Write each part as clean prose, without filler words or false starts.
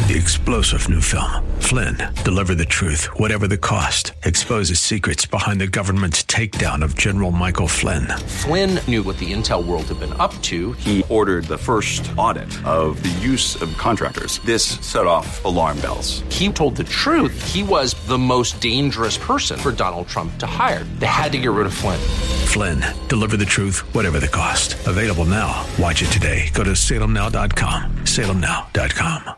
The explosive new film, Flynn, deliver the truth, whatever the cost, exposes secrets behind the government's takedown of General Michael Flynn. Flynn knew what the intel world had been up to. He ordered the first audit of the use of contractors. This set off alarm bells. He told the truth. He was the most dangerous person for Donald Trump to hire. They had to get rid of Flynn. Flynn, deliver the truth, whatever the cost. Available now. Watch it today. Go to salemnow.com. salemnow.com.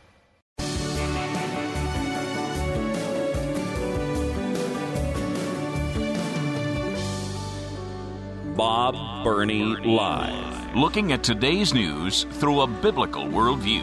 Bob Burney Live. Looking at today's news through a biblical worldview.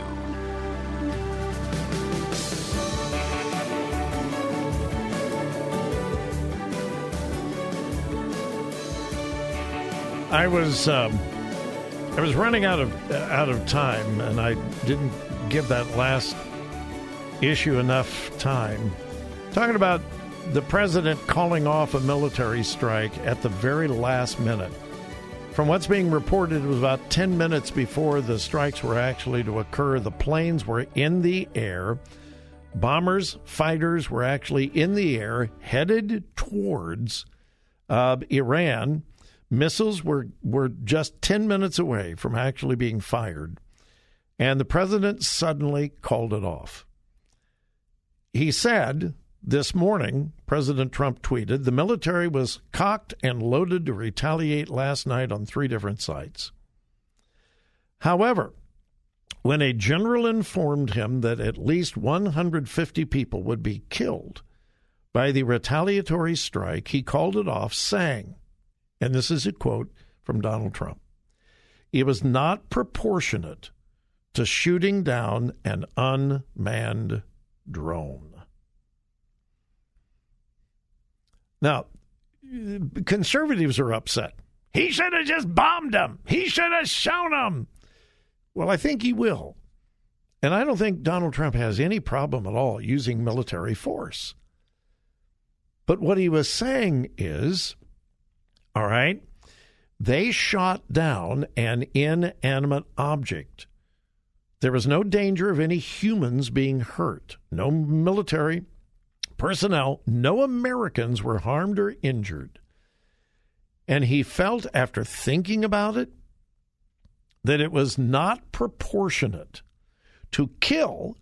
I was running out of time, and I didn't give that last issue enough time. Talking about the president calling off a military strike at the very last minute. From what's being reported, it was about 10 minutes before the strikes were actually to occur. The planes were in the air. Bombers, fighters were actually in the air, headed towards Iran. Missiles were just 10 minutes away from actually being fired. And the president suddenly called it off. He said, this morning, President Trump tweeted, the military was cocked and loaded to retaliate last night on 3 different sites. However, when a general informed him that at least 150 people would be killed by the retaliatory strike, he called it off, saying, and this is a quote from Donald Trump, it was not proportionate to shooting down an unmanned drone. Now, conservatives are upset. He should have just bombed them. He should have shown them. Well, I think he will. And I don't think Donald Trump has any problem at all using military force. But what he was saying is, all right, they shot down an inanimate object. There was no danger of any humans being hurt. No military personnel, no Americans were harmed or injured. And he felt, after thinking about it, that it was not proportionate to kill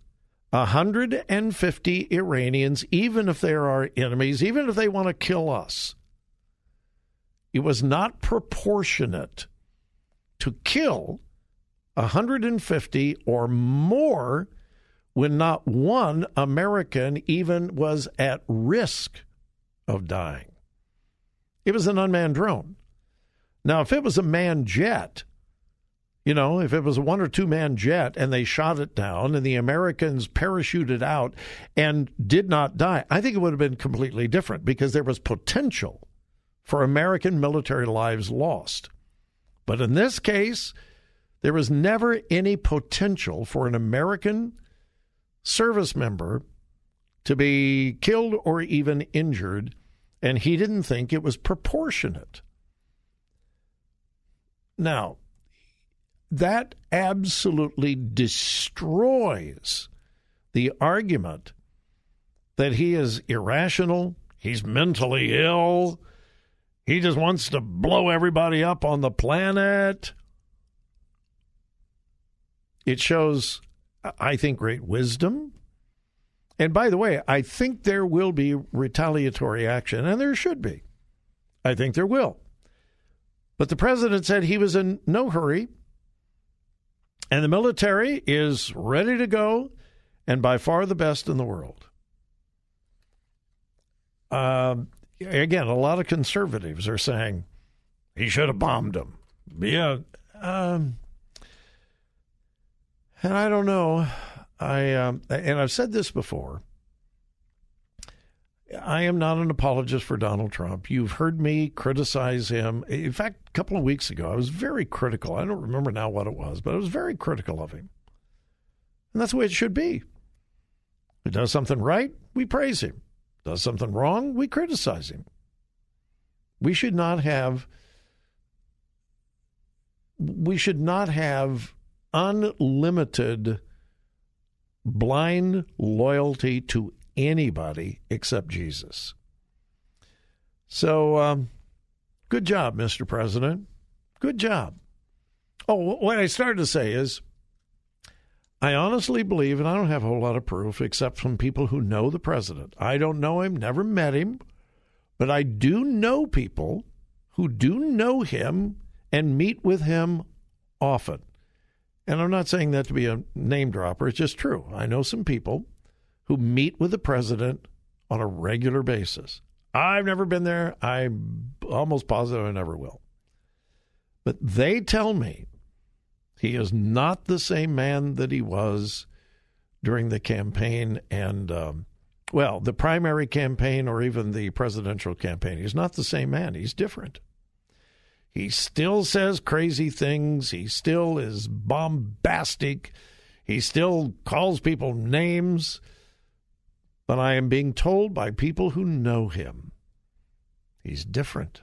150 Iranians, even if they are our enemies, even if they want to kill us. It was not proportionate to kill 150 or more when not one American even was at risk of dying. It was an unmanned drone. Now, if it was a manned jet, if it was a 1 or 2 man jet and they shot it down and the Americans parachuted out and did not die, I think it would have been completely different because there was potential for American military lives lost. But in this case, there was never any potential for an American service member to be killed or even injured, and he didn't think it was proportionate. Now, that absolutely destroys the argument that he is irrational, he's mentally ill, he just wants to blow everybody up on the planet. It shows, I think, great wisdom. And by the way, I think there will be retaliatory action, and there should be. I think there will. But the president said he was in no hurry, and the military is ready to go, and by far the best in the world. Again, a lot of conservatives are saying he should have bombed them. Yeah. And I don't know. And I've said this before. I am not an apologist for Donald Trump. You've heard me criticize him. In fact, a couple of weeks ago, I was very critical. I don't remember now what it was, but I was very critical of him. And that's the way it should be. He does something right, we praise him. Does something wrong, we criticize him. We should not have unlimited blind loyalty to anybody except Jesus. So, good job, Mr. President. Good job. Oh, what I started to say is, I honestly believe, and I don't have a whole lot of proof except from people who know the president. I don't know him, never met him, but I do know people who do know him and meet with him often. And I'm not saying that to be a name dropper. It's just true. I know some people who meet with the president on a regular basis. I've never been there. I'm almost positive I never will. But they tell me he is not the same man that he was during the campaign and, the primary campaign or even the presidential campaign. He's not the same man. He's different. He still says crazy things. He still is bombastic. He still calls people names. But I am being told by people who know him, he's different.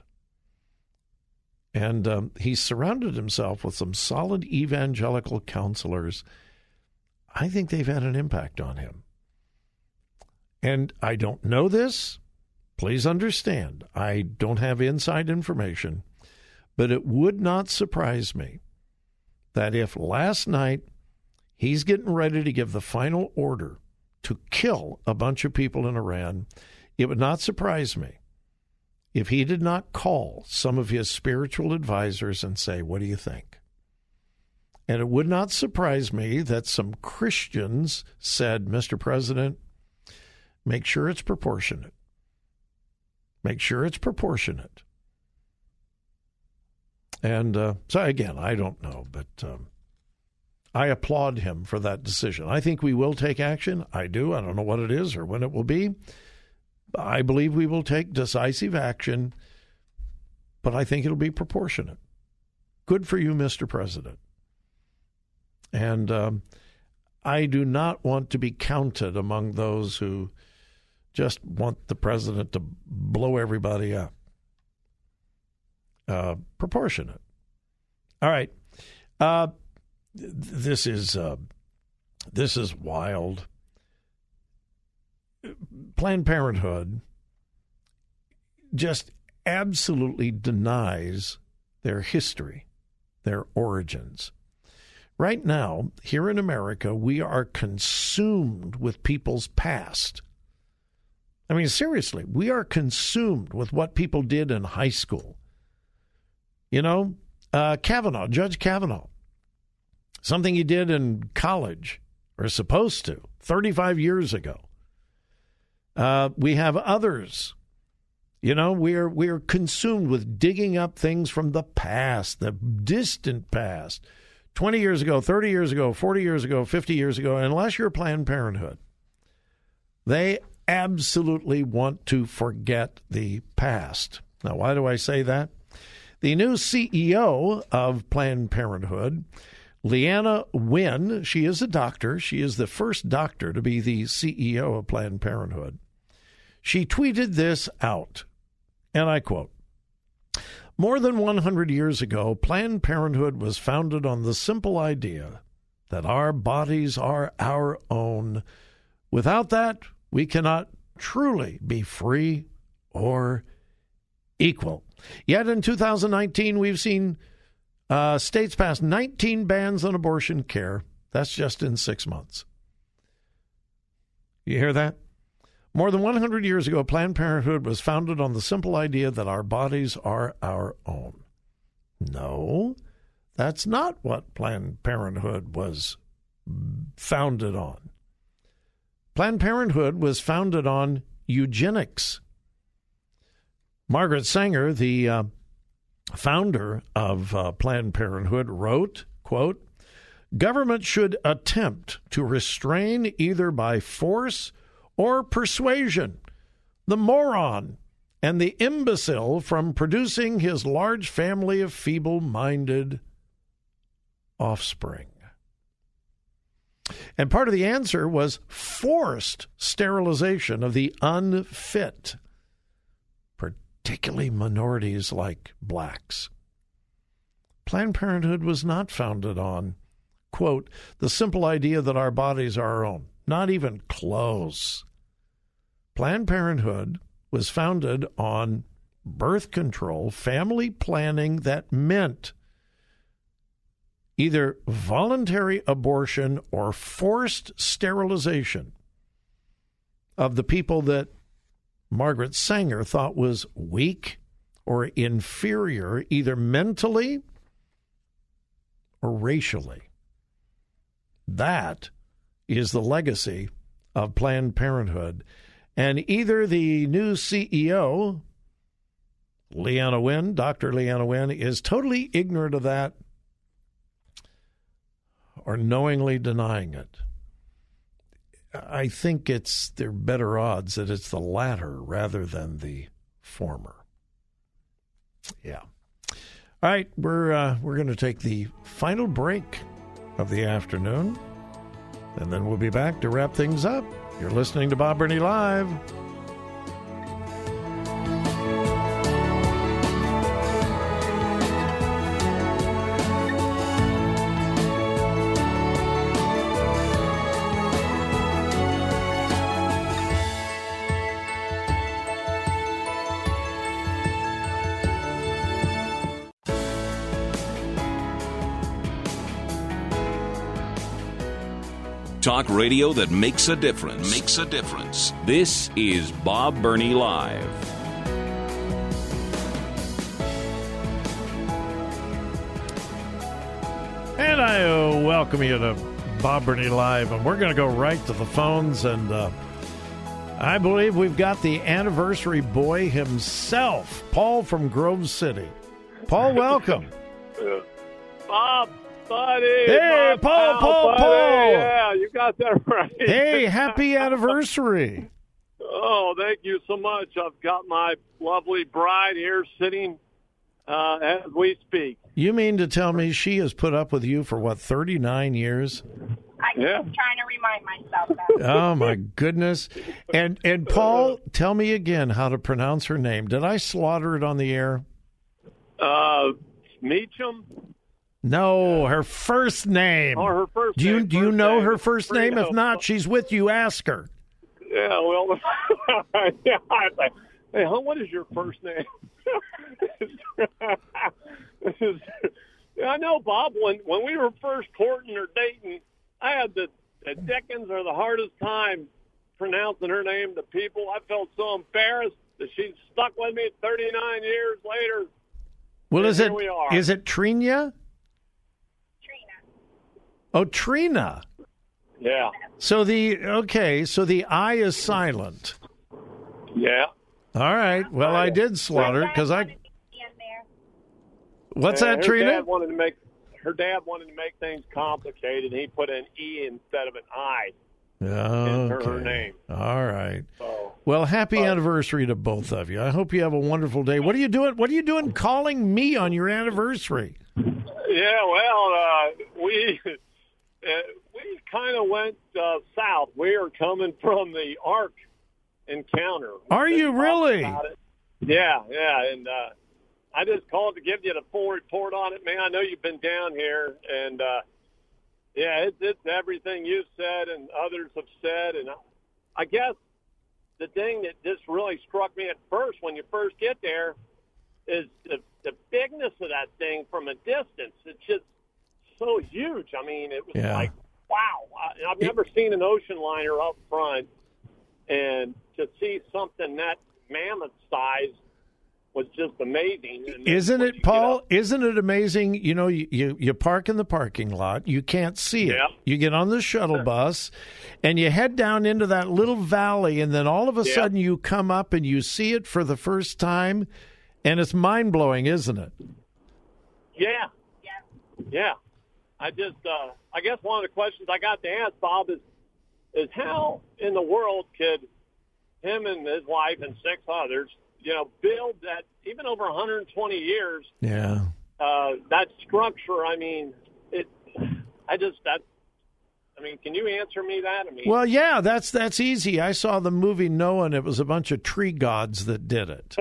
And he's surrounded himself with some solid evangelical counselors. I think they've had an impact on him. And I don't know this. Please understand, I don't have inside information. But it would not surprise me that if last night he's getting ready to give the final order to kill a bunch of people in Iran, it would not surprise me if he did not call some of his spiritual advisors and say, what do you think? And it would not surprise me that some Christians said, Mr. President, make sure it's proportionate. Make sure it's proportionate. And so, again, I don't know, but I applaud him for that decision. I think we will take action. I do. I don't know what it is or when it will be. I believe we will take decisive action, but I think it'll be proportionate. Good for you, Mr. President. And I do not want to be counted among those who just want the president to blow everybody up. Proportionate. All right. This is wild. Planned Parenthood just absolutely denies their history, their origins. Right now, here in America, we are consumed with people's past. I mean, seriously, we are consumed with what people did in high school. You know, Kavanaugh, Judge Kavanaugh, something he did in college, or supposed to, 35 years ago. We have others. You know, we are consumed with digging up things from the past, the distant past, 20 years ago, 30 years ago, 40 years ago, 50 years ago, unless you're Planned Parenthood. They absolutely want to forget the past. Now, why do I say that? The new CEO of Planned Parenthood, Leanna Wen, she is a doctor. She is the first doctor to be the CEO of Planned Parenthood. She tweeted this out, and I quote, "More than 100 years ago, Planned Parenthood was founded on the simple idea that our bodies are our own. Without that, we cannot truly be free or equal. Yet in 2019, we've seen states pass 19 bans on abortion care. That's just in 6 months." You hear that? More than 100 years ago, Planned Parenthood was founded on the simple idea that our bodies are our own. No, that's not what Planned Parenthood was founded on. Planned Parenthood was founded on eugenics. Margaret Sanger, the founder of Planned Parenthood, wrote, quote, "Government should attempt to restrain either by force or persuasion the moron and the imbecile from producing his large family of feeble-minded offspring." And part of the answer was forced sterilization of the unfit, particularly minorities like blacks. Planned Parenthood was not founded on, quote, "the simple idea that our bodies are our own." Not even close. Planned Parenthood was founded on birth control, family planning that meant either voluntary abortion or forced sterilization of the people that Margaret Sanger thought was weak or inferior, either mentally or racially. That is the legacy of Planned Parenthood. And either the new CEO, Leana Wen, Dr. Leana Wen, is totally ignorant of that or knowingly denying it. I think there are better odds that it's the latter rather than the former. Yeah. All right, we're going to take the final break of the afternoon, and then we'll be back to wrap things up. You're listening to Bob Burney Live. Talk radio that makes a difference. Makes a difference. This is Bob Burney Live. And I welcome you to Bob Burney Live. And we're going to go right to the phones. And I believe we've got the anniversary boy himself, Paul from Grove City. Paul, welcome. Bob. Buddy, hey, Paul. Yeah, you got that right. Hey, happy anniversary. Oh, thank you so much. I've got my lovely bride here sitting as we speak. You mean to tell me she has put up with you for, 39 years? I'm trying to remind myself that. Oh, my goodness. And Paul, tell me again how to pronounce her name. Did I slaughter it on the air? Meacham? No, her first name. Oh, her first name. Do you know name. Her first name? If not, she's with you. Ask her. Yeah, well, yeah. Hey, what is your first name? I know, Bob, when we were first courting or dating, I had the dickens or the hardest time pronouncing her name to people. I felt so embarrassed that she stuck with me 39 years later. Well, is it Trina? Oh, Trina. Yeah. So the I is silent. Yeah. All right. Well, I did slaughter because What's that, Trina? Her dad wanted to make things complicated. He put an E instead of an I in her name. All right. So, well, happy anniversary to both of you. I hope you have a wonderful day. What are you doing? What are you doing calling me on your anniversary? Yeah, well, we kind of went south. We are coming from the Ark encounter. Are you really? Yeah, and I just called to give you the full report on it, man. I know you've been down here, and yeah, it's everything you've said and others have said, and I guess the thing that just really struck me at first when you first get there is the bigness of that thing from a distance. It's just so huge. I mean, it was like, wow. I've never seen an ocean liner up front, and to see something that mammoth size was just amazing. And isn't it, Paul? Isn't it amazing? You know, you park in the parking lot. You can't see it. Yeah. You get on the shuttle bus, and you head down into that little valley, and then all of a sudden you come up and you see it for the first time, and it's mind-blowing, isn't it? Yeah. I guess one of the questions I got to ask, Bob, is how in the world could him and his wife and 6 others, build that, even over 120 years, that structure? I mean, can you answer me that? Well, yeah, that's easy. I saw the movie Noah, and it was a bunch of tree gods that did it.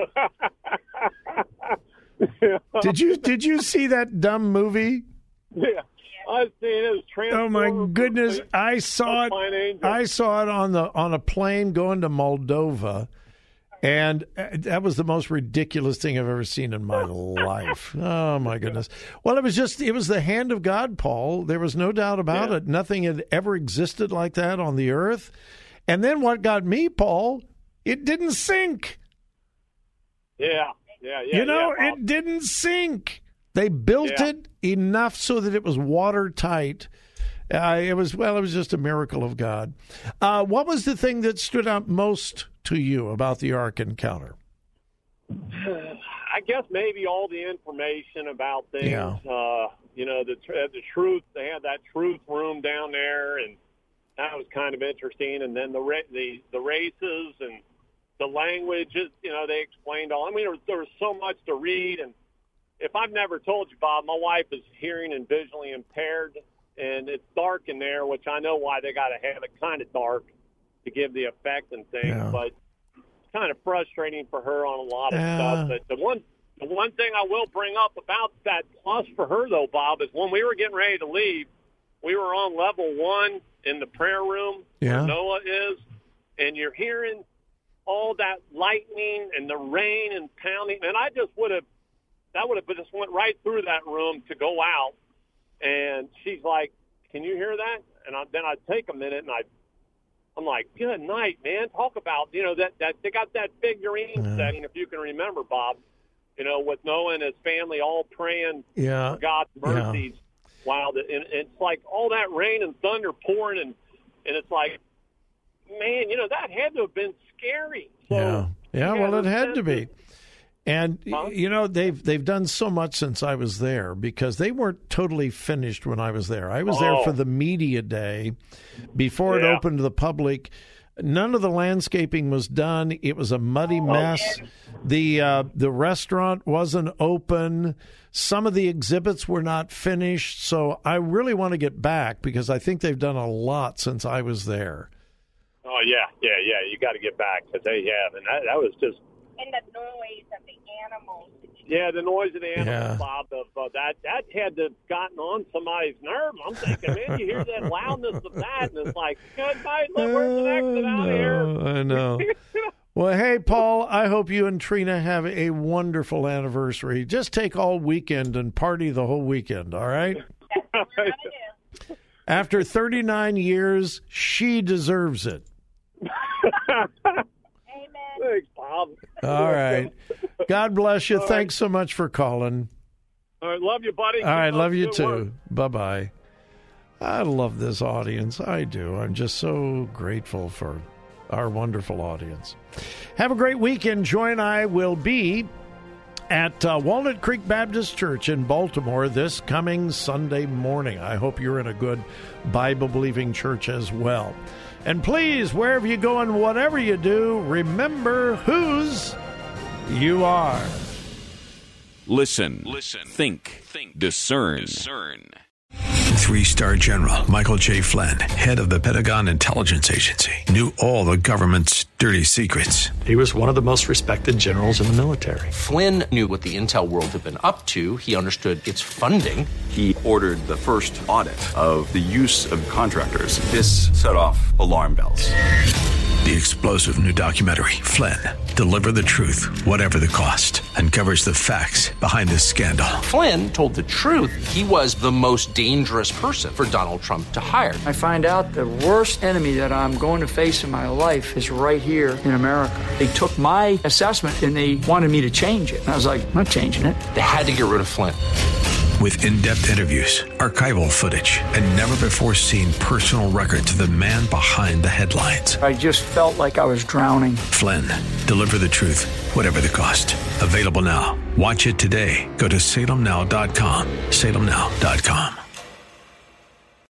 Did you see that dumb movie? Yeah. I've seen it. Oh my goodness! I saw it. I saw it on a plane going to Moldova, and that was the most ridiculous thing I've ever seen in my life. Oh my goodness! Well, it was the hand of God, Paul. There was no doubt about it. Nothing had ever existed like that on the earth. And then what got me, Paul? It didn't sink. Yeah. It didn't sink. They built it enough so that it was watertight. It was just a miracle of God. What was the thing that stood out most to you about the Ark encounter? I guess maybe all the information about things. Yeah. The truth. They had that truth room down there, and that was kind of interesting. And then the races and the languages. They explained all. I mean, there was so much to read. And if I've never told you, Bob, my wife is hearing and visually impaired, and it's dark in there, which I know why they got to have it kind of dark to give the effect and things. Yeah. But it's kind of frustrating for her on a lot of stuff. But the one thing I will bring up about that plus for her, though, Bob, is when we were getting ready to leave, we were on level 1 in the prayer room where Noah is, and you're hearing all that lightning and the rain and pounding, and I just would have just went right through that room to go out, and she's like, "Can you hear that?" And then I'd take a minute, and I'm like, "Good night, man." Talk about that they got that figurine setting, if you can remember, Bob. With Noah and his family all praying for God's mercies. Wow, and it's like all that rain and thunder pouring, and it's like, man, that had to have been scary. So, well, it had to be. And, they've done so much since I was there because they weren't totally finished when I was there. I was there for the media day before it opened to the public. None of the landscaping was done. It was a muddy mess. The restaurant wasn't open. Some of the exhibits were not finished. So I really want to get back because I think they've done a lot since I was there. Oh, yeah. You got to get back because they have. And that was just. And the noise of the animals. Yeah, the noise of the animals, Bob. That had to have gotten on somebody's nerves. I'm thinking, man, you hear that loudness of that, and it's like, good night, where's the exit out of here? I know. Well, hey, Paul, I hope you and Trina have a wonderful anniversary. Just take all weekend and party the whole weekend, all right? That's what we're going to do. After 39 years, she deserves it. Thanks, Bob. All right. God bless you. Thanks so much for calling. All right. Love you, buddy. All right. Love you too. Bye-bye. I love this audience. I do. I'm just so grateful for our wonderful audience. Have a great weekend. Joy and I will be at Walnut Creek Baptist Church in Baltimore this coming Sunday morning. I hope you're in a good Bible-believing church as well. And please, wherever you go and whatever you do, remember whose you are. Listen. Think. Discern. 3-star General Michael J. Flynn, head of the Pentagon Intelligence Agency, knew all the government's dirty secrets. He was one of the most respected generals in the military. Flynn knew what the intel world had been up to. He understood its funding. He ordered the first audit of the use of contractors. This set off alarm bells. The explosive new documentary, Flynn, Deliver the Truth, Whatever the Cost, uncovers the facts behind this scandal. Flynn told the truth. He was the most dangerous person for Donald Trump to hire. I find out the worst enemy that I'm going to face in my life is right here in America. They took my assessment and they wanted me to change it. And I was like, I'm not changing it. They had to get rid of Flynn. With in-depth interviews, archival footage, and never-before-seen personal records of the man behind the headlines. I just felt like I was drowning. Flynn, Deliver the Truth, Whatever the Cost. Available now. Watch it today. Go to salemnow.com. salemnow.com.